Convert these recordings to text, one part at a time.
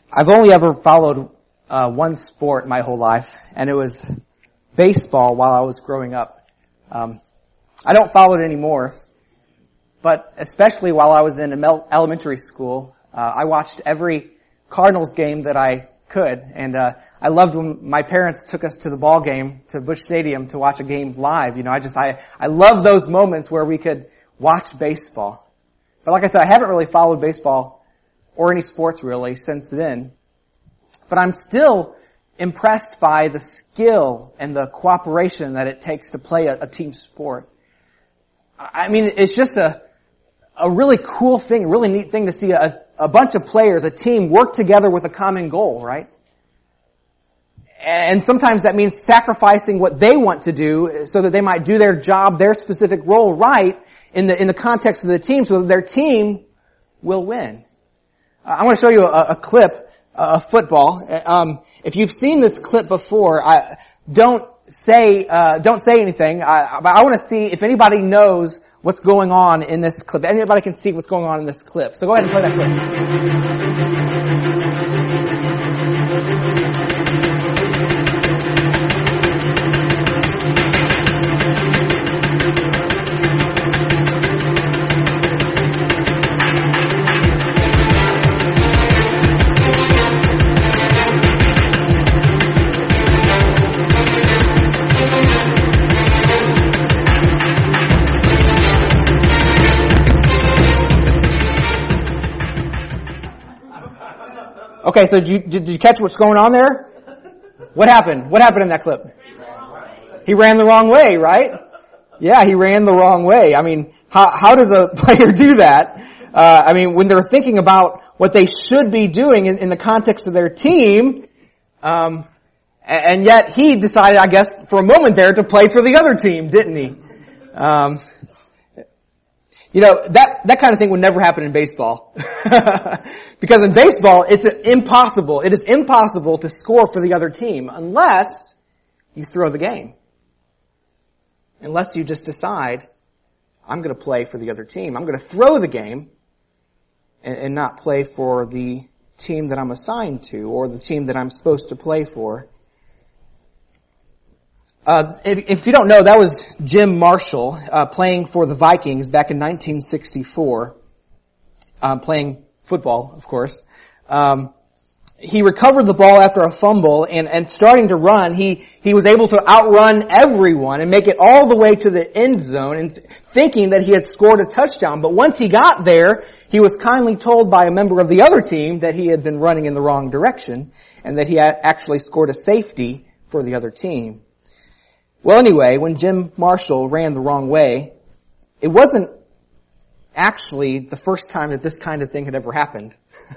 I've only ever followed one sport my whole life, and it was baseball while I was growing up. I don't follow it anymore, but especially while I was in elementary school, I watched every Cardinals game that I could, and I loved when my parents took us to the ball game, to Busch Stadium, to watch a game live. You know, I love those moments where we could watch baseball. But like I said, I haven't really followed baseball or any sports really since then. But I'm still impressed by the skill and the cooperation that it takes to play a team sport. I mean, it's just a really cool thing, a really neat thing to see a bunch of players, a team work together with a common goal, right? And sometimes that means sacrificing what they want to do so that they might do their job, their specific role right in the context of the team so that their team will win. I want to show you a clip of football. If you've seen this clip before, don't say anything. But I want to see if anybody knows what's going on in this clip. Anybody can see what's going on in this clip. So go ahead and play that clip. Okay, so did you catch what's going on there? What happened? What happened in that clip? He ran the wrong way, right? Yeah, he ran the wrong way. I mean, how does a player do that? I mean, when they're thinking about what they should be doing in the context of their team, and yet he decided, I guess, for a moment there to play for the other team, didn't he? You know, that kind of thing would never happen in baseball. Because in baseball, it is impossible to score for the other team unless you throw the game. Unless you just decide, I'm going to play for the other team. I'm going to throw the game and not play for the team that I'm assigned to or the team that I'm supposed to play for. If you don't know, that was Jim Marshall playing for the Vikings back in 1964, playing football, of course. He recovered the ball after a fumble and starting to run, he was able to outrun everyone and make it all the way to the end zone and thinking that he had scored a touchdown. But once he got there, he was kindly told by a member of the other team that he had been running in the wrong direction and that he had actually scored a safety for the other team. Well, anyway, when Jim Marshall ran the wrong way, it wasn't actually the first time that this kind of thing had ever happened.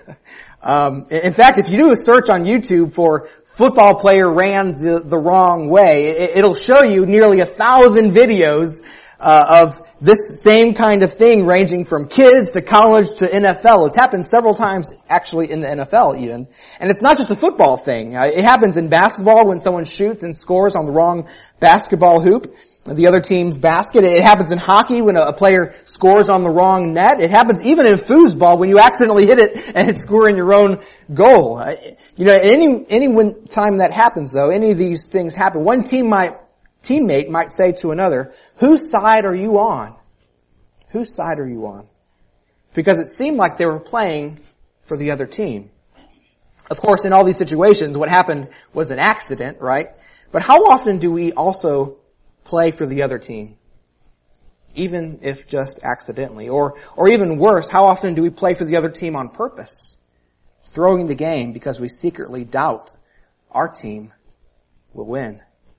In fact, if you do a search on YouTube for football player ran the wrong way, it'll show you nearly 1,000 videos of this same kind of thing ranging from kids to college to NFL. It's happened several times actually in the NFL even. And it's not just a football thing. It happens in basketball when someone shoots and scores on the wrong basketball hoop, the other team's basket. It happens in hockey when a player scores on the wrong net. It happens even in foosball when you accidentally hit it and it's scoring your own goal. You know, any one time that happens though, any of these things happen, one teammate might say to another, whose side are you on? Whose side are you on? Because it seemed like they were playing for the other team. Of course, in all these situations, what happened was an accident, right? But how often do we also play for the other team? Even if just accidentally. Or even worse, how often do we play for the other team on purpose? Throwing the game because we secretly doubt our team will win.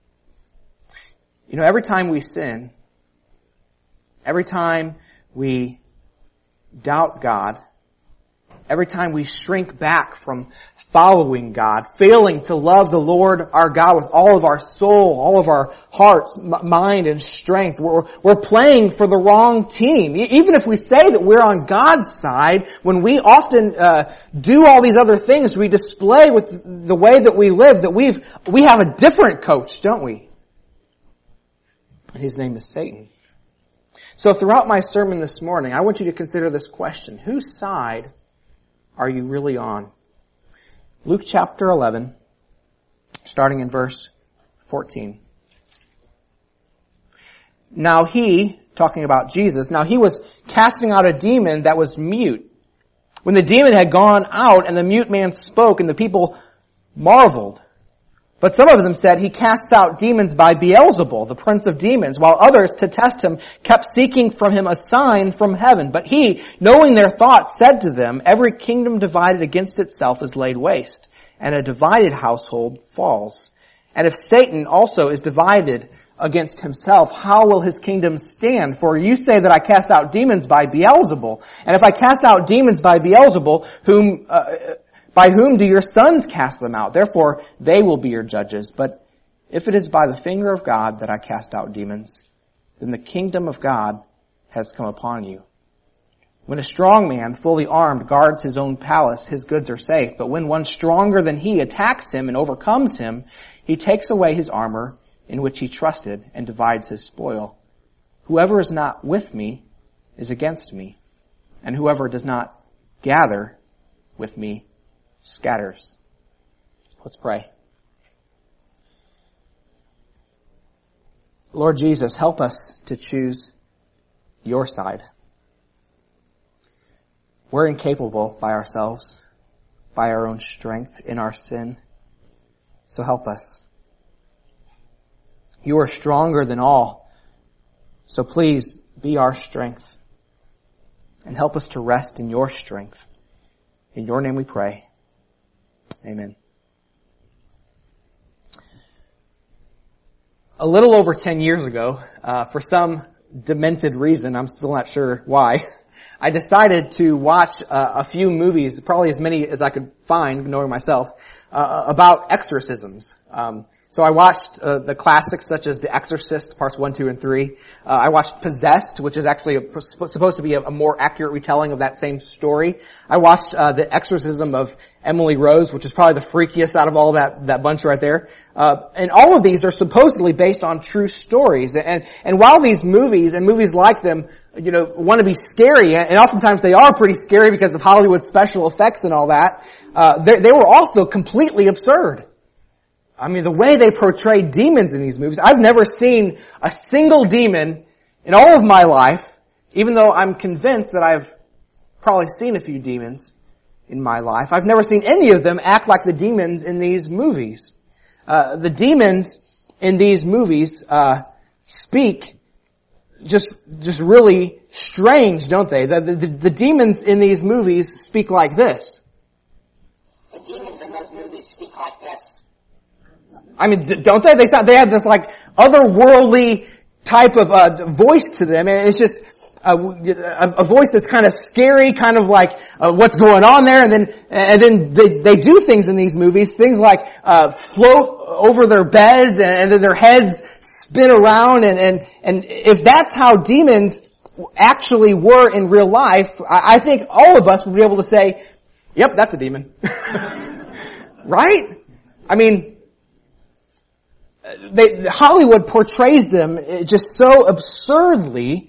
You know, every time we sin, every time we doubt God, every time we shrink back from following God, failing to love the Lord our God with all of our soul, all of our hearts, mind, and strength, we're playing for the wrong team. Even if we say that we're on God's side, when we often do all these other things, we display with the way that we live that we have a different coach, don't we? His name is Satan. So throughout my sermon this morning, I want you to consider this question. Whose side are you really on? Luke chapter 11, starting in verse 14. Now he, talking about Jesus, now he was casting out a demon that was mute. When the demon had gone out and the mute man spoke and the people marveled. But some of them said, he casts out demons by Beelzebul, the prince of demons, while others, to test him, kept seeking from him a sign from heaven. But he, knowing their thoughts, said to them, every kingdom divided against itself is laid waste, and a divided household falls. And if Satan also is divided against himself, how will his kingdom stand? For you say that I cast out demons by Beelzebul. And if I cast out demons by Beelzebul, by whom do your sons cast them out? Therefore, they will be your judges. But if it is by the finger of God that I cast out demons, then the kingdom of God has come upon you. When a strong man, fully armed, guards his own palace, his goods are safe. But when one stronger than he attacks him and overcomes him, he takes away his armor in which he trusted and divides his spoil. Whoever is not with me is against me, and whoever does not gather with me scatters. Let's pray. Lord Jesus, help us to choose your side. We're incapable by ourselves, by our own strength in our sin. So help us. You are stronger than all. So please be our strength and help us to rest in your strength. In your name we pray. Amen. A little over 10 years ago, for some demented reason, I'm still not sure why, I decided to watch a few movies, probably as many as I could find, knowing myself, about exorcisms. So I watched the classics such as The Exorcist, parts 1, 2, and 3. I watched Possessed, which is actually supposed to be a more accurate retelling of that same story. I watched The Exorcism of Emily Rose, which is probably the freakiest out of all that bunch right there. And all of these are supposedly based on true stories. And while these movies and movies like them, want to be scary, and oftentimes they are pretty scary because of Hollywood special effects and all that, they were also completely absurd. I mean, the way they portray demons in these movies, I've never seen a single demon in all of my life, even though I'm convinced that I've probably seen a few demons in my life. I've never seen any of them act like the demons in these movies. The demons in these movies speak just really strange, don't they? The demons in these movies speak like this. The demons in those movies speak like this. I mean, don't they? They have this like otherworldly type of voice to them, and it's just a voice that's kind of scary, kind of like what's going on there. And then they do things in these movies, things like float over their beds, and then their heads spin around. And if that's how demons actually were in real life, I think all of us would be able to say, "Yep, that's a demon." Right? I mean, Hollywood portrays them just so absurdly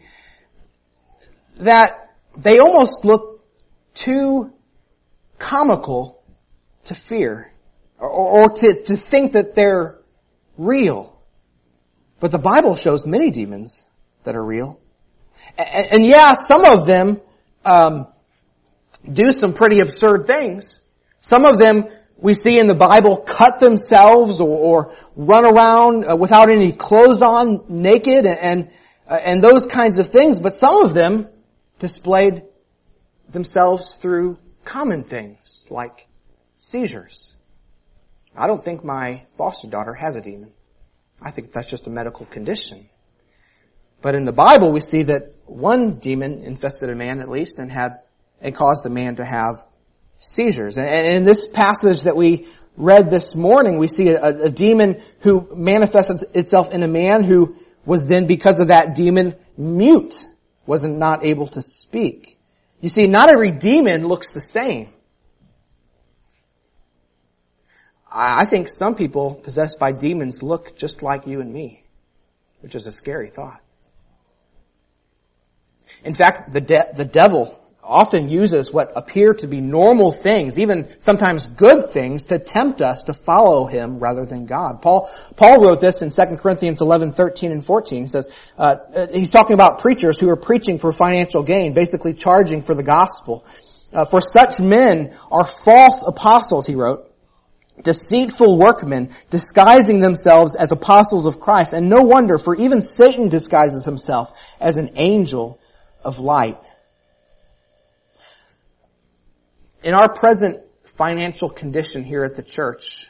that they almost look too comical to fear or to think that they're real. But the Bible shows many demons that are real. And yeah, some of them do some pretty absurd things. Some of them we see in the Bible cut themselves or run around without any clothes on, naked, and those kinds of things. But some of them displayed themselves through common things like seizures. I don't think my foster daughter has a demon. I think that's just a medical condition. But in the Bible, we see that one demon infested a man at least and caused the man to have seizures. And in this passage that we read this morning, we see a demon who manifests itself in a man who was then, because of that demon, mute, wasn't not able to speak. You see, not every demon looks the same. I think some people possessed by demons look just like you and me, which is a scary thought. In fact, the devil often uses what appear to be normal things, even sometimes good things, to tempt us to follow him rather than God. Paul wrote this in 2 Corinthians 11:13 and 14. He says, he's talking about preachers who are preaching for financial gain, basically charging for the gospel. For such men are false apostles, he wrote, deceitful workmen, disguising themselves as apostles of Christ. And no wonder, for even Satan disguises himself as an angel of light. In our present financial condition here at the church,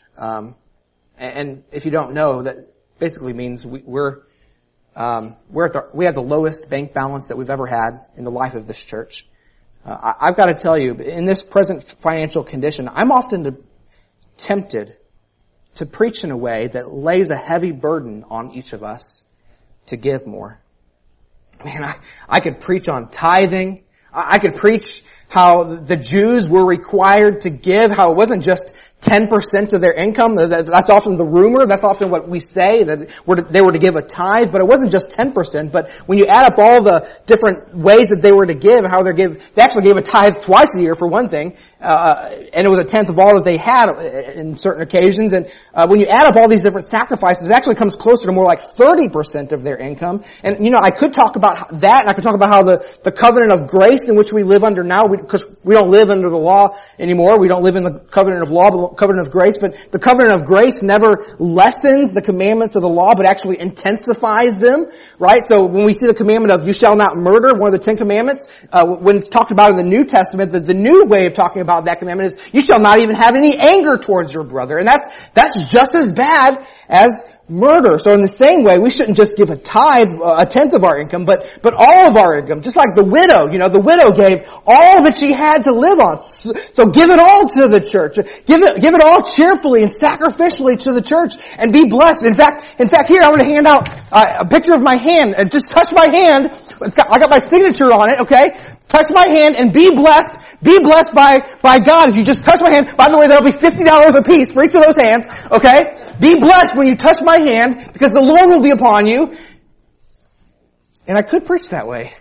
and if you don't know, that basically means we have the lowest bank balance that we've ever had in the life of this church. I've got to tell you, in this present financial condition, I'm often tempted to preach in a way that lays a heavy burden on each of us to give more. Man, I could preach on tithing. I could preach how the Jews were required to give, how it wasn't just 10% of their income. That's often the rumor. That's often what we say, that they were to give a tithe, but it wasn't just 10%. But when you add up all the different ways that they were to give, they actually gave a tithe twice a year for one thing, and it was a tenth of all that they had in certain occasions. And when you add up all these different sacrifices, it actually comes closer to more like 30% of their income. And I could talk about that, and I could talk about how the covenant of grace in which we live under now, because we don't live under the law anymore. We don't live in the covenant of law, but covenant of grace. But the covenant of grace never lessens the commandments of the law, but actually intensifies them, right? So when we see the commandment of you shall not murder, one of the 10 commandments, when it's talked about in the New Testament, the new way of talking about that commandment is you shall not even have any anger towards your brother. And that's just as bad as murder. So in the same way, we shouldn't just give a tithe, a tenth of our income, but all of our income. Just like the widow, the widow gave all that she had to live on. So give it all to the church. Give it all cheerfully and sacrificially to the church and be blessed. In fact, here I'm going to hand out a picture of my hand. Just touch my hand. I got my signature on it, okay? Touch my hand and be blessed. Be blessed by God. If you just touch my hand, by the way, that'll be $50 a piece for each of those hands, okay? Be blessed when you touch my hand, because the Lord will be upon you. And I could preach that way.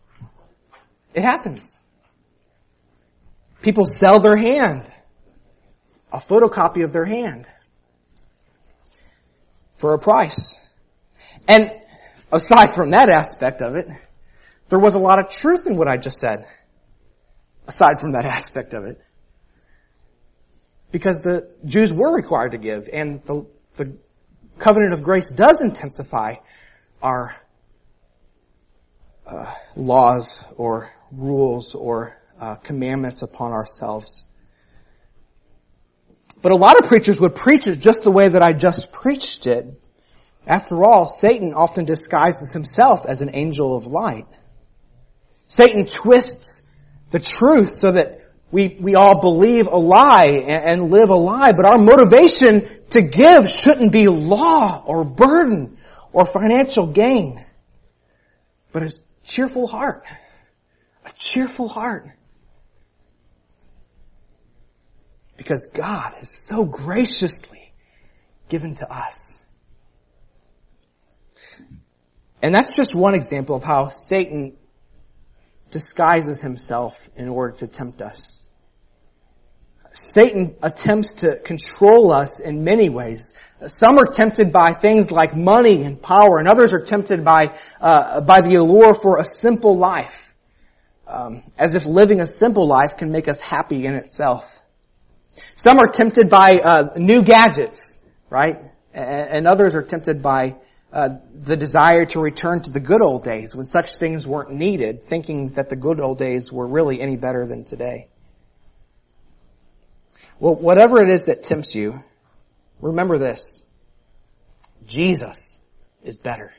It happens. People sell their hand, a photocopy of their hand, for a price. And aside from that aspect of it, there was a lot of truth in what I just said. Aside from that aspect of it. Because the Jews were required to give, and the covenant of grace does intensify our laws or rules or commandments upon ourselves. But a lot of preachers would preach it just the way that I just preached it. After all, Satan often disguises himself as an angel of light. Satan twists the truth so that we all believe a lie and live a lie. But our motivation to give shouldn't be law or burden or financial gain, but a cheerful heart. A cheerful heart. Because God has so graciously given to us. And that's just one example of how Satan disguises himself in order to tempt us. Satan attempts to control us in many ways. Some are tempted by things like money and power, and others are tempted by the allure for a simple life, as if living a simple life can make us happy in itself. Some are tempted by new gadgets, right? And others are tempted by the desire to return to the good old days when such things weren't needed, thinking that the good old days were really any better than today. Well, whatever it is that tempts you, remember this. Jesus is better.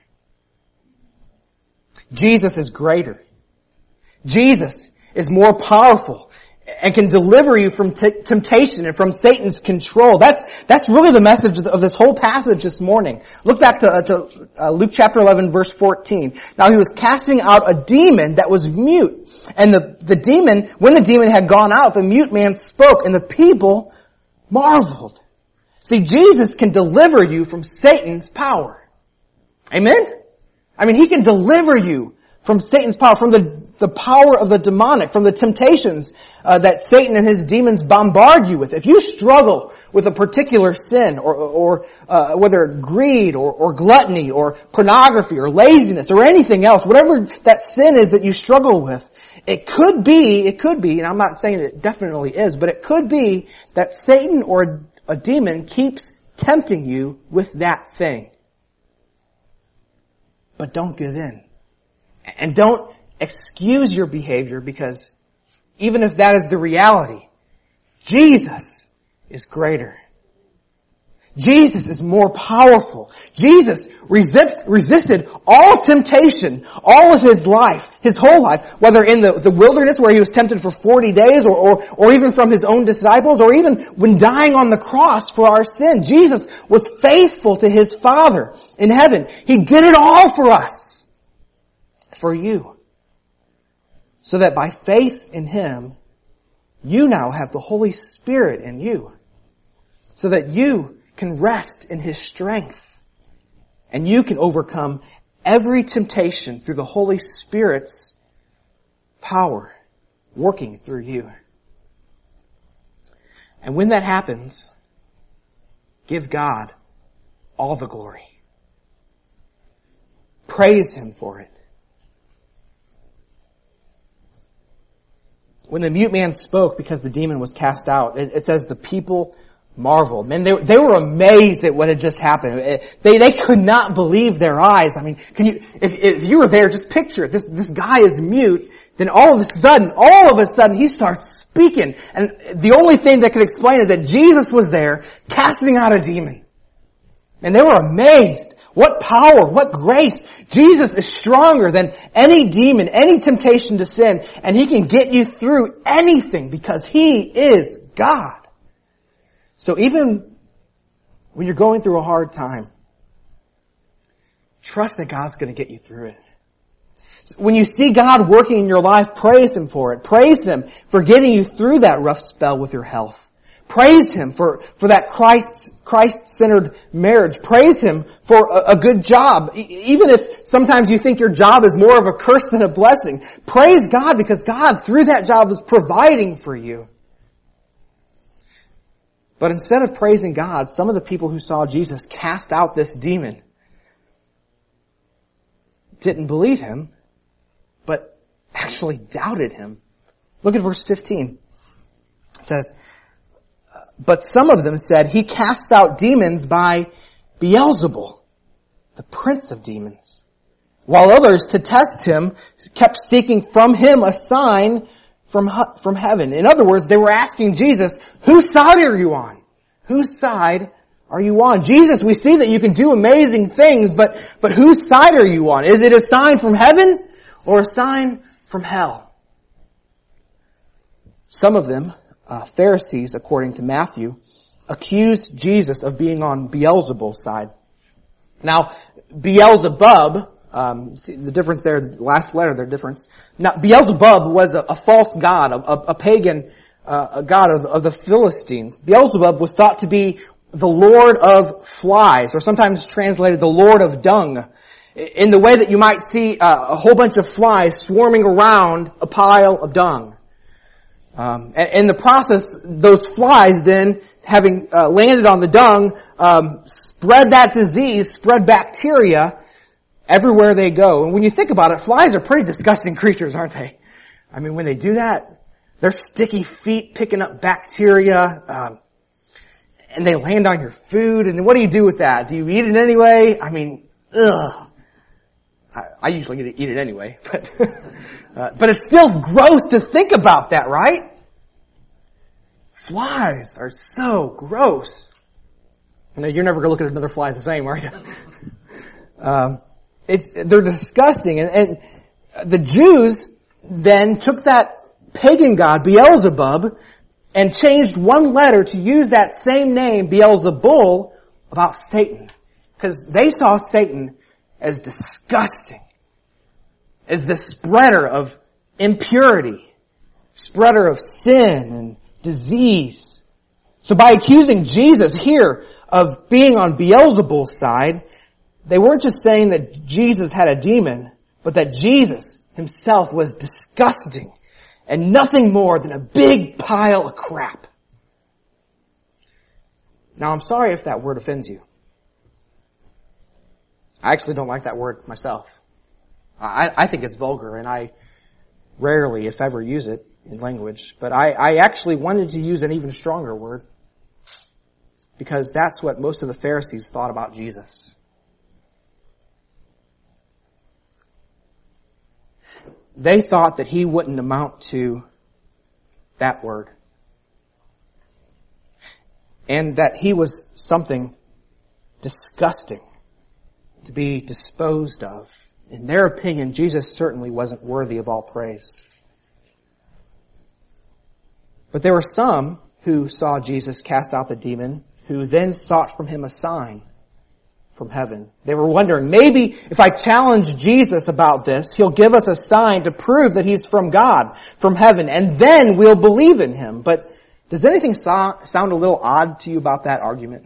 Jesus is greater. Jesus is more powerful and can deliver you from temptation and from Satan's control. That's really the message of this whole passage this morning. Look back to Luke chapter 11 verse 14. Now he was casting out a demon that was mute. And the demon, when the demon had gone out, the mute man spoke and the people marveled. See, Jesus can deliver you from Satan's power. Amen? I mean, he can deliver you from Satan's power, from the power of the demonic, from the temptations that Satan and his demons bombard you with. If you struggle with a particular sin, or whether greed, or gluttony, or pornography, or laziness, or anything else, whatever that sin is that you struggle with, it could be, and I'm not saying it definitely is, but it could be that Satan or a demon keeps tempting you with that thing. But don't give in. And don't excuse your behavior, because even if that is the reality, Jesus is greater. Jesus is more powerful. Jesus resisted all temptation, all of his life, his whole life, whether in the wilderness where he was tempted for 40 days, or even from his own disciples, or even when dying on the cross for our sin. Jesus was faithful to his Father in heaven. He did it all for us. For you. So that by faith in him, you now have the Holy Spirit in you. So that you can rest in his strength. And you can overcome every temptation through the Holy Spirit's power working through you. And when that happens, give God all the glory. Praise him for it. When the mute man spoke because the demon was cast out, it says the people marveled. Man, they were amazed at what had just happened. They could not believe their eyes. I mean, if you were there, just picture it. This guy is mute, then all of a sudden, he starts speaking. And the only thing that could explain is that Jesus was there casting out a demon. And they were amazed. What power, what grace. Jesus is stronger than any demon, any temptation to sin, and he can get you through anything because he is God. So even when you're going through a hard time, trust that God's going to get you through it. When you see God working in your life, praise him for it. Praise him for getting you through that rough spell with your health. Praise him for that Christ-centered marriage. Praise him for a good job. Even if sometimes you think your job is more of a curse than a blessing. Praise God, because God, through that job, is providing for you. But instead of praising God, some of the people who saw Jesus cast out this demon didn't believe him, but actually doubted him. Look at verse 15. It says, but some of them said, he casts out demons by Beelzebul, the prince of demons. While others, to test him, kept seeking from him a sign from heaven. In other words, they were asking Jesus, whose side are you on? Whose side are you on? Jesus, we see that you can do amazing things, but whose side are you on? Is it a sign from heaven or a sign from hell? Some of them, Pharisees, according to Matthew, accused Jesus of being on Beelzebul's side. Now, Beelzebub, see the difference there, the last letter, their difference. Now, Beelzebub was a false god, a pagan a god of the Philistines. Beelzebub was thought to be the lord of flies, or sometimes translated the lord of dung, in the way that you might see a whole bunch of flies swarming around a pile of dung. And in the process, those flies then, having landed on the dung, spread that disease, spread bacteria everywhere they go. And when you think about it, flies are pretty disgusting creatures, aren't they? I mean, when they do that, their sticky feet picking up bacteria, and they land on your food. And then what do you do with that? Do you eat it anyway? I mean, ugh. I usually eat it anyway, but it's still gross to think about that, right? Flies are so gross. I know you're never going to look at another fly the same, are you? They're disgusting, and the Jews then took that pagan god Beelzebub and changed one letter to use that same name Beelzebul about Satan, because they saw Satan as disgusting, as the spreader of impurity, spreader of sin and disease. So by accusing Jesus here of being on Beelzebul's side, they weren't just saying that Jesus had a demon, but that Jesus himself was disgusting and nothing more than a big pile of crap. Now, I'm sorry if that word offends you. I actually don't like that word myself. I think it's vulgar, and I rarely, if ever, use it in language. But I actually wanted to use an even stronger word, because that's what most of the Pharisees thought about Jesus. They thought that he wouldn't amount to that word, and that he was something disgusting to be disposed of. In their opinion, Jesus certainly wasn't worthy of all praise. But there were some who saw Jesus cast out the demon, who then sought from him a sign from heaven. They were wondering, maybe if I challenge Jesus about this, he'll give us a sign to prove that he's from God, from heaven, and then we'll believe in him. But does anything sound a little odd to you about that argument?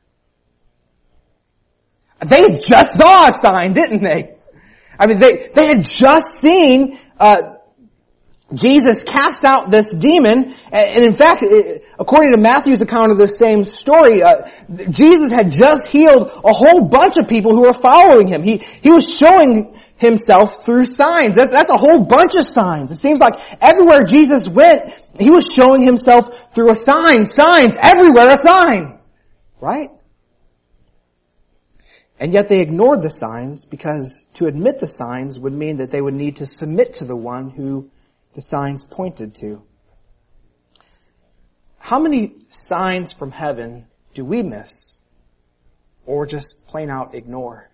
They had just saw a sign, didn't they? I mean, they had just seen Jesus cast out this demon, and in fact, according to Matthew's account of this same story, Jesus had just healed a whole bunch of people who were following him. He was showing himself through signs. That's a whole bunch of signs. It seems like everywhere Jesus went, he was showing himself through a sign. Signs everywhere, a sign. Right? And yet they ignored the signs, because to admit the signs would mean that they would need to submit to the one who the signs pointed to. How many signs from heaven do we miss, or just plain out ignore?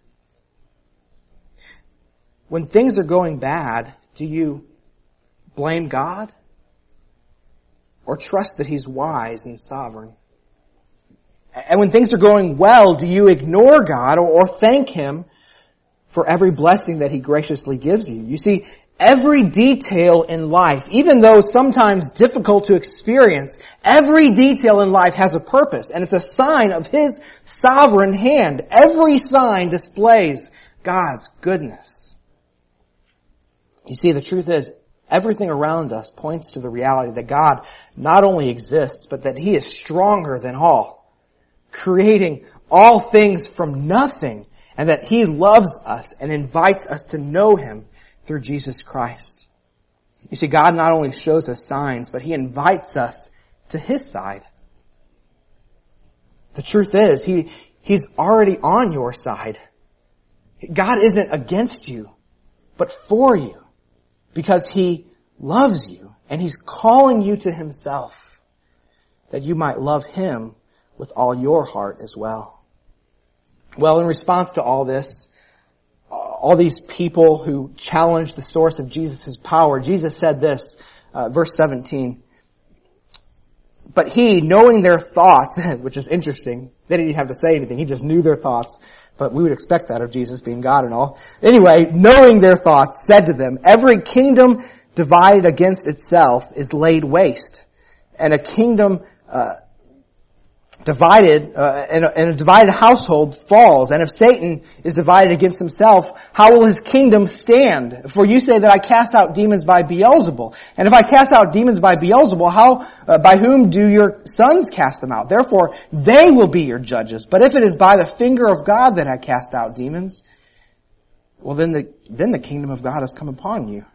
When things are going bad, do you blame God, or trust that he's wise and sovereign? And when things are going well, do you ignore God or thank him for every blessing that he graciously gives you? You see, every detail in life, even though sometimes difficult to experience, every detail in life has a purpose, and it's a sign of his sovereign hand. Every sign displays God's goodness. You see, the truth is, everything around us points to the reality that God not only exists, but that he is stronger than all, creating all things from nothing, and that he loves us and invites us to know him through Jesus Christ. You see, God not only shows us signs, but he invites us to his side. The truth is, he's already on your side. God isn't against you, but for you, because he loves you, and he's calling you to himself, that you might love him with all your heart as well. Well, in response to all this, all these people who challenged the source of Jesus' power, Jesus said this, verse 17, but he, knowing their thoughts, which is interesting, they didn't even have to say anything, he just knew their thoughts, but we would expect that of Jesus being God and all. Anyway, knowing their thoughts, said to them, every kingdom divided against itself is laid waste, and a kingdom divided, and a divided household falls. And if Satan is divided against himself, how will his kingdom stand? For you say that I cast out demons by Beelzebul. And if I cast out demons by Beelzebul, by whom do your sons cast them out? Therefore, they will be your judges. But if it is by the finger of God that I cast out demons, well, then the kingdom of God has come upon you.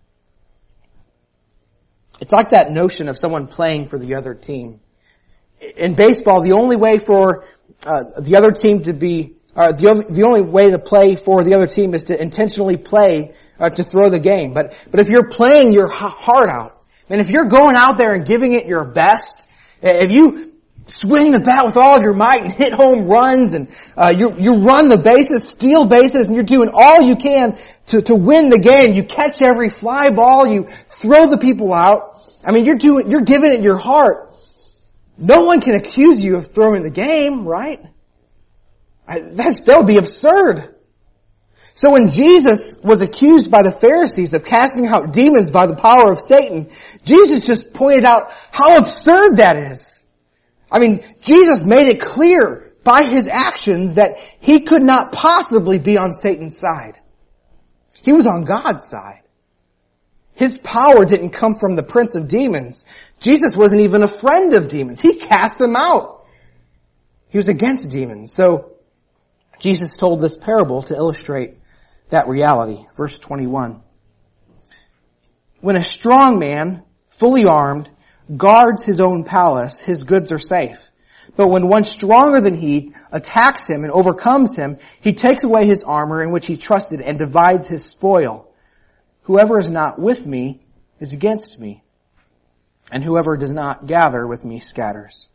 It's like that notion of someone playing for the other team. In baseball, the only way for the other team to be, the only way to play for the other team is to intentionally play to throw the game. But if you're playing your heart out, and if you're going out there and giving it your best, if you swing the bat with all of your might and hit home runs, and you run the bases, steal bases, and you're doing all you can to win the game, you catch every fly ball, you throw the people out. I mean, you're giving it your heart. No one can accuse you of throwing the game, right? That would be absurd. So when Jesus was accused by the Pharisees of casting out demons by the power of Satan, Jesus just pointed out how absurd that is. I mean, Jesus made it clear by his actions that he could not possibly be on Satan's side. He was on God's side. His power didn't come from the prince of demons. Jesus wasn't even a friend of demons. He cast them out. He was against demons. So Jesus told this parable to illustrate that reality. Verse 21. When a strong man, fully armed, guards his own palace, his goods are safe. But when one stronger than he attacks him and overcomes him, he takes away his armor in which he trusted and divides his spoil. Whoever is not with me is against me, and whoever does not gather with me scatters.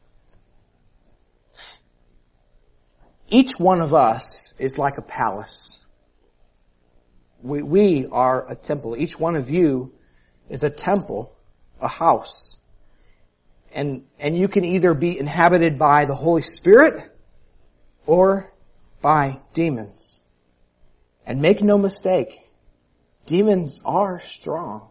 Each one of us is like a palace. We are a temple. Each one of you is a temple, a house. And you can either be inhabited by the Holy Spirit or by demons. And make no mistake, demons are strong.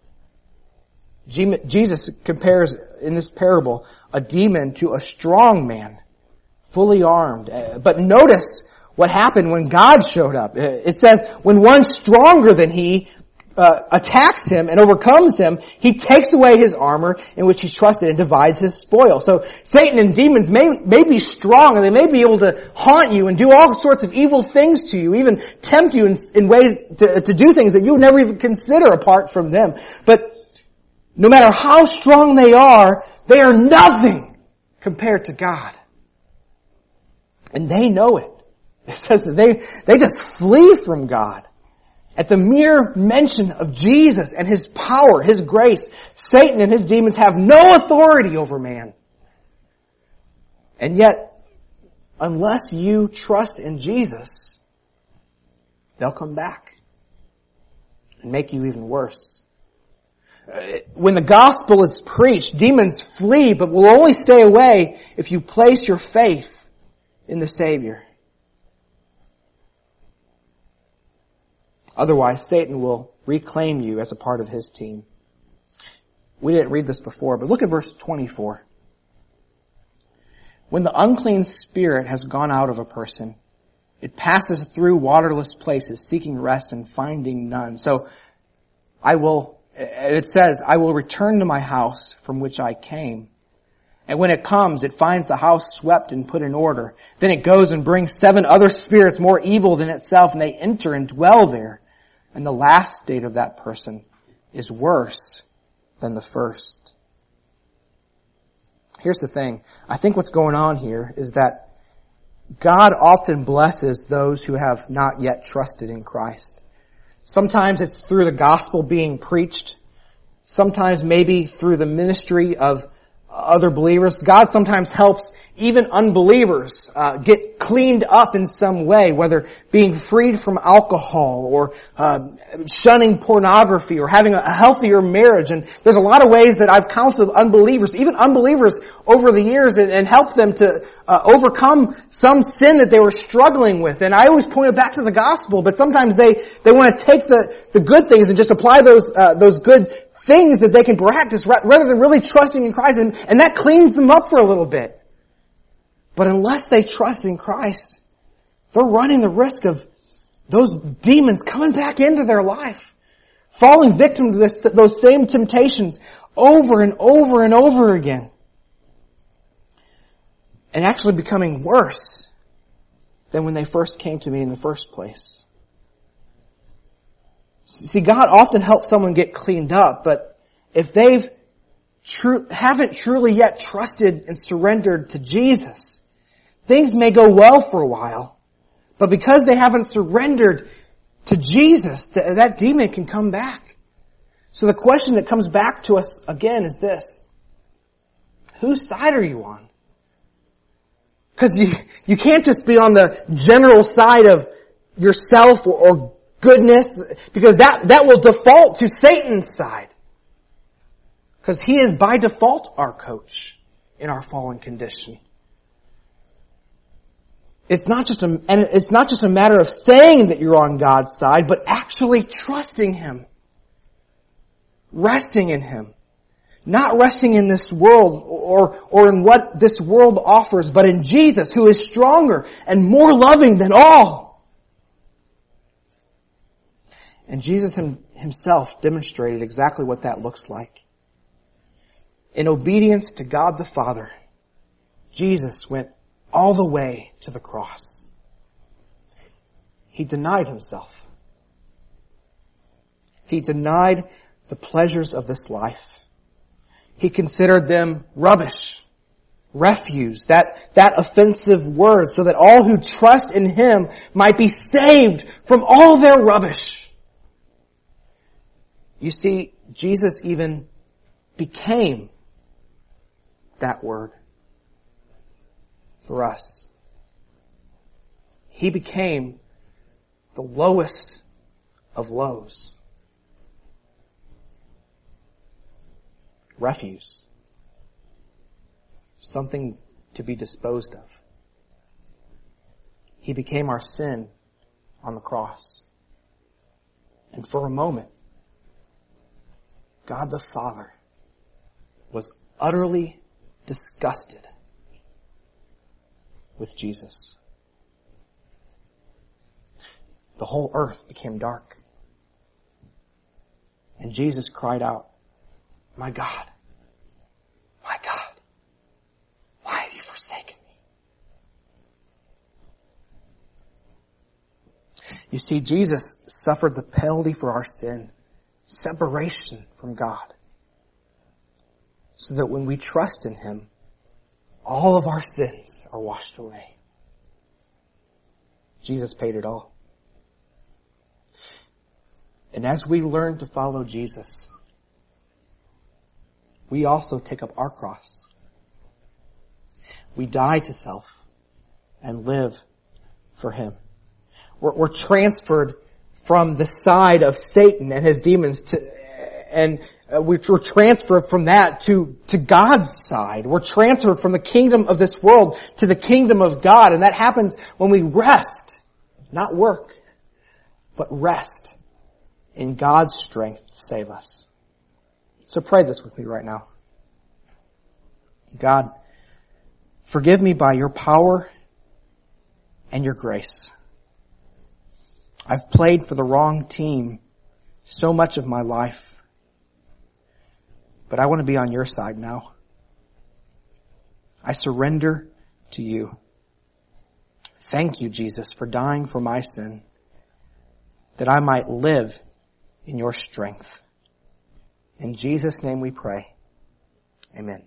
Jesus compares in this parable a demon to a strong man, fully armed. But notice what happened when God showed up. It says, when one stronger than he attacks him and overcomes him, he takes away his armor in which he trusted and divides his spoil. So Satan and demons may be strong, and they may be able to haunt you and do all sorts of evil things to you, even tempt you in ways to do things that you would never even consider apart from them. But no matter how strong they are nothing compared to God. And they know it. It says that they just flee from God. At the mere mention of Jesus and His power, His grace, Satan and his demons have no authority over man. And yet, unless you trust in Jesus, they'll come back and make you even worse. When the gospel is preached, demons flee, but will only stay away if you place your faith in the Savior. Otherwise, Satan will reclaim you as a part of his team. We didn't read this before, but look at verse 24. When the unclean spirit has gone out of a person, it passes through waterless places, seeking rest and finding none. So it says, I will return to my house from which I came. And when it comes, it finds the house swept and put in order. Then it goes and brings 7 other spirits more evil than itself, and they enter and dwell there. And the last state of that person is worse than the first. Here's the thing. I think what's going on here is that God often blesses those who have not yet trusted in Christ. Sometimes it's through the gospel being preached. Sometimes maybe through the ministry of other believers. God sometimes helps even unbelievers get cleaned up in some way, whether being freed from alcohol or shunning pornography or having a healthier marriage. And there's a lot of ways that I've counseled unbelievers, even unbelievers over the years, and helped them to overcome some sin that they were struggling with. And I always point it back to the gospel, but sometimes they want to take the good things and just apply those good things that they can practice rather than really trusting in Christ, and that cleans them up for a little bit. But unless they trust in Christ, they're running the risk of those demons coming back into their life, falling victim to those same temptations over and over and over again, and actually becoming worse than when they first came to me in the first place. See, God often helps someone get cleaned up, but if they haven't truly yet trusted and surrendered to Jesus, things may go well for a while, but because they haven't surrendered to Jesus, that demon can come back. So the question that comes back to us again is this: whose side are you on? Because you can't just be on the general side of yourself or goodness, because that will default to Satan's side. Because he is by default our coach in our fallen condition. It's not just a matter of saying that you're on God's side, but actually trusting Him. Resting in Him. Not resting in this world or in what this world offers, but in Jesus, who is stronger and more loving than all. And Jesus himself demonstrated exactly what that looks like. In obedience to God the Father, Jesus went all the way to the cross. He denied himself. He denied the pleasures of this life. He considered them rubbish, refuse, that offensive word, so that all who trust in Him might be saved from all their rubbish. You see, Jesus even became that word for us. He became the lowest of lows. Refuse. Something to be disposed of. He became our sin on the cross. And for a moment, God the Father was utterly disgusted with Jesus. The whole earth became dark. And Jesus cried out, my God, why have you forsaken me? You see, Jesus suffered the penalty for our sin, separation from God, so that when we trust in Him, all of our sins are washed away. Jesus paid it all. And as we learn to follow Jesus, we also take up our cross. We die to self and live for Him. We're transferred from the side of Satan and his demons we're transferred from that to God's side. We're transferred from the kingdom of this world to the kingdom of God. And that happens when we rest, not work, but rest in God's strength to save us. So pray this with me right now. God, forgive me by your power and your grace. I've played for the wrong team so much of my life, but I want to be on your side now. I surrender to you. Thank you, Jesus, for dying for my sin, that I might live in your strength. In Jesus' name we pray. Amen.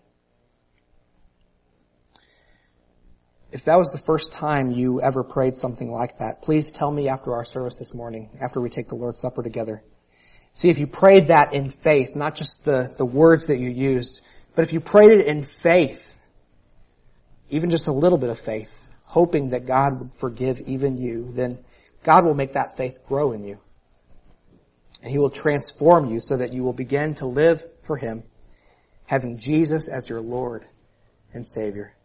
If that was the first time you ever prayed something like that, please tell me after our service this morning, after we take the Lord's Supper together. See if you prayed that in faith, not just the words that you used, but if you prayed it in faith, even just a little bit of faith, hoping that God would forgive even you, then God will make that faith grow in you. And He will transform you so that you will begin to live for Him, having Jesus as your Lord and Savior.